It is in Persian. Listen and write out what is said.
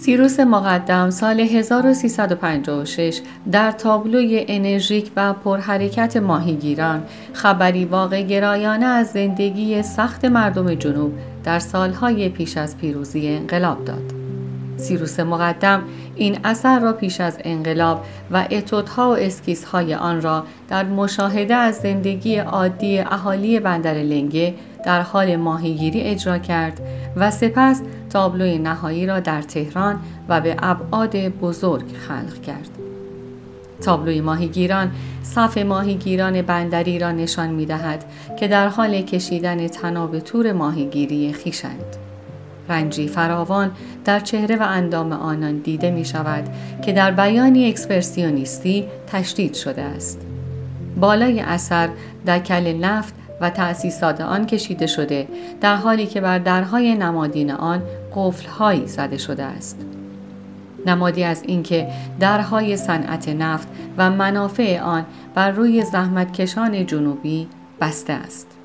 سیروس مقدم سال 1356 در تابلوی انرژیک و پرحرکت ماهیگیران خبری واقع گرایانه از زندگی سخت مردم جنوب در سالهای پیش از پیروزی انقلاب داد. سیروس مقدم این اثر را پیش از انقلاب و اتودها و اسکیس‌های آن را در مشاهده از زندگی عادی اهالی بندر لنگه در حال ماهیگیری اجرا کرد و سپس تابلوی نهایی را در تهران و به ابعاد بزرگ خلق کرد. تابلوی ماهیگیران صف ماهیگیران بندری را نشان می‌دهد که در حال کشیدن طناب تور ماهیگیری خویشند. رنجی فراوان در چهره و اندام آنان دیده می شود که در بیانی اکسپرسیونیستی تشدید شده است. بالای اثر دکل نفت و تأسیسات آن کشیده شده در حالی که بر درهای نمادین آن قفل‌هایی زده شده است. نمادی از اینکه درهای صنعت نفت و منافع آن بر روی زحمتکشان جنوبی بسته است.